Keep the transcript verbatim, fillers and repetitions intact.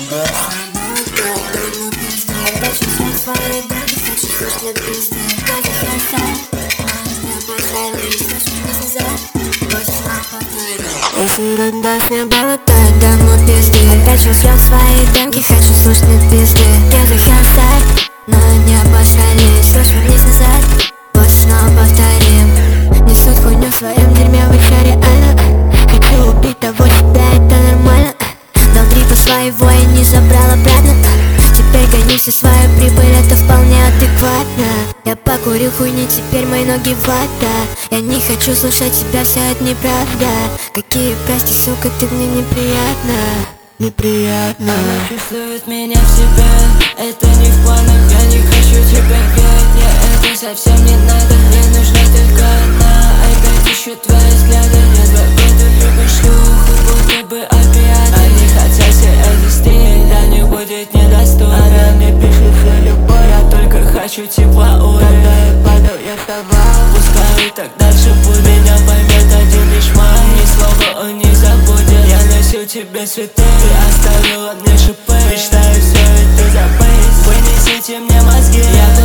тебя. Опять чувства твои, да, ты хочешь слышать пизды. Даже хорошо, мне пожалуй, слышишь назад. Больше не повторю. Если ерунда с неба летает, даму пизды. Опять чувства твои, дамки, хочу слышать пизды. Я захотел, но не пожалуй, слышишь вниз назад. Больше не повторим. Несут хуйню в своем дерьме, вы чё реально? Хочу убить того себя, это нормально. Дал дрипа своего и не забрал обратно. Теперь гони всю свою прибыль, это вполне адекватно. Я покурил хуйни, теперь мои ноги вата. Я не хочу слушать тебя, все это неправда. Какие прости, сука, ты мне неприятно. Неприятно. Она чувствует меня в себе. Это не в планах, я не хочу тебя петь. Мне это совсем не надо, мне нужна только она. Опять ищу твои взгляды, я два года люблю шлюху, будто бы опиаты. Они хотят все это стиль, да не будет недоступен. Она мне пишет за любовь, я только хочу тепла, ой. Когда я падал, я вставал. Пускай и так дальше пусть меня поймет один лишь мой. Ни слова он не забудет. Я носил тебе цветы, ты оставила мне шипы. Мечтаю все это забыть. Вынесите мне мозги, я